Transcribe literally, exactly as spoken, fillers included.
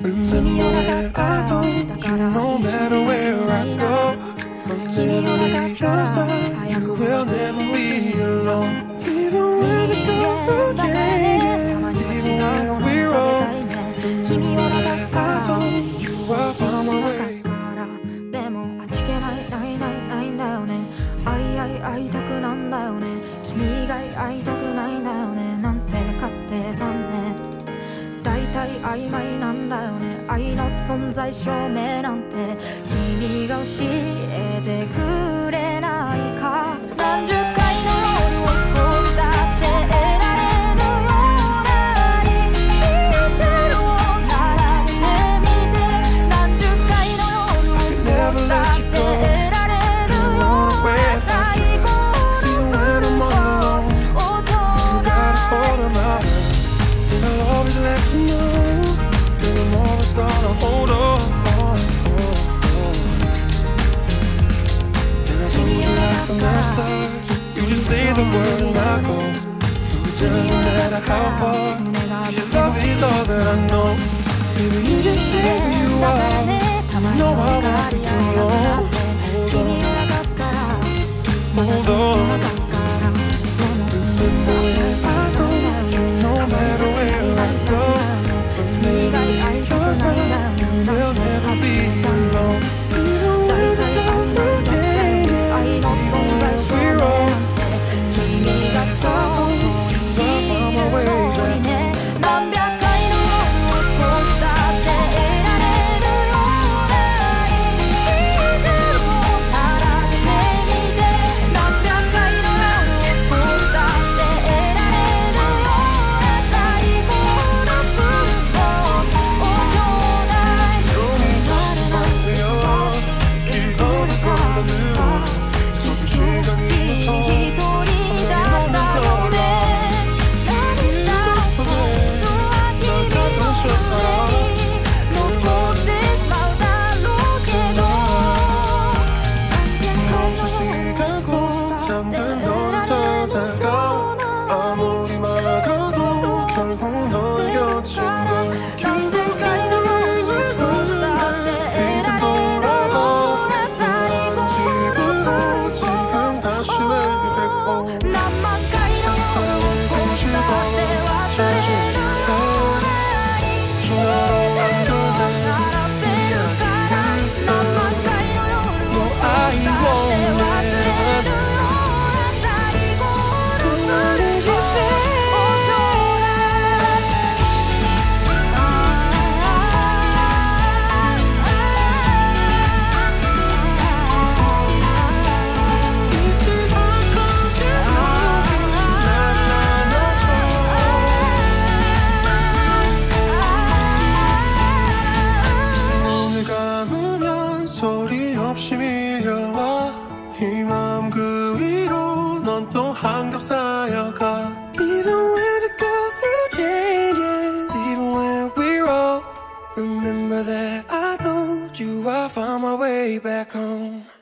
Remember that I told you no matter where I go, I'll never leave your side. You will never be alone. Even when we go through changes, even when we're wrong, remember that I told you I'll find my way. でも味気ないないないないんだよね。会い合い会いたくなんだよね。君以外会いたくないんだよね。なんて勝手だね。大体曖昧なんだよね。愛の存在証明なんて君が教えてくれないか。何十回の夜を過ごしたって得られるような愛知ってるを並べてみて。何十回の夜を過ごしたって得られるような最高の不幸をちょうだい。 I'll always let you know that I'm always gonna hold on. And I told you right from the start, you just say the word and I go. It doesn't matter how far, your love is all that I know. Baby, you just stay where you are. You know I won't be too long. Hold on, hold on. Remember when I told you no matter where I go, never leave your side. You will never be alone. Even when we go through changes, even when we're wrong, remember that I told you I'll find my way back. 何百回の夜を過ごしたって得られるような愛知ってるを並べてみて。何百回の夜を過ごしたって得られるような最高の不幸をちょうだい。一人だったよね。涙をは君の胸に残ってしまうだろうけど。何千回の夜を過ごしたって得られるような 아무리 막아도 결국 널 곁인 걸. 何千回の夜を過ごしたって得られるような最後の不幸。 지금 다시 왜 뵙고. 何万回の夜を過ごしたって忘れるような愛知ってるを並べるから。何万回の夜を過ごしたって忘れるような最後の不幸をちょうだい。 눈을 감으면 소리 없이 밀려와 이 마음 그 위로 넌 또 한겹 쌓여가. Even when we go through changes, even when we're old, remember that I told you I'll find my way back home.